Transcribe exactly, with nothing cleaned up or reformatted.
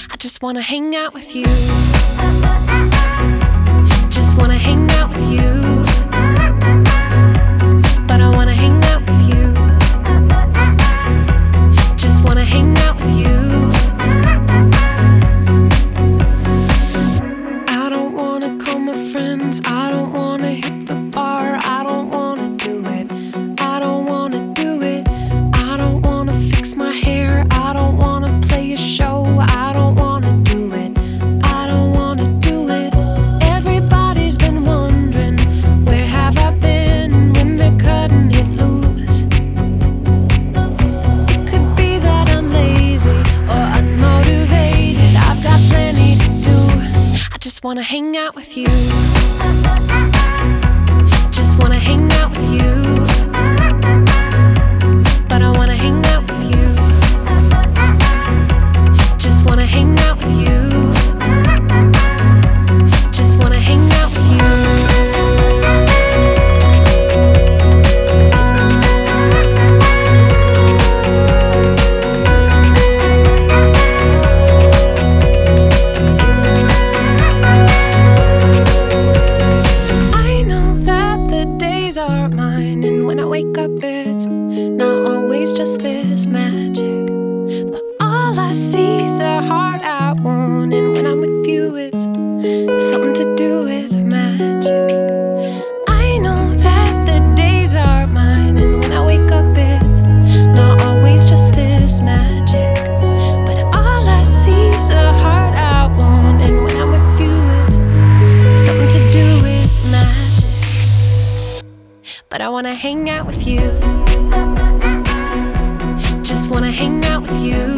I just wanna hang out with you. Just wanna hang out with you. But I wanna hang out with you. Just wanna hang out with you. I don't wanna call my friends. I don't wanna hit the bar. I don't wanna do it. I don't wanna do it. I don't wanna fix my hair. I don't wanna play a show. I don't wanna do it. I don't wanna do it. Everybody's been wondering, where have I been when they're cutting it loose? It could be that I'm lazy or unmotivated. I've got plenty to do. I just wanna hang out with you. Just wanna hang out with you. But I wanna hang out with you. Just wanna hang out with you. Just wanna hang out with you. I know that the days are mine, and when I wake up it's not always just this magic. But all I see is a heart I want, and when I'm with you it's something to do with magic. I know that the days are mine, and when I wake up it's not always just this magic. But all I see is a heart I want, and when I'm with you it's something to do with magic. But I wanna hang out with you. Just wanna hang out with you.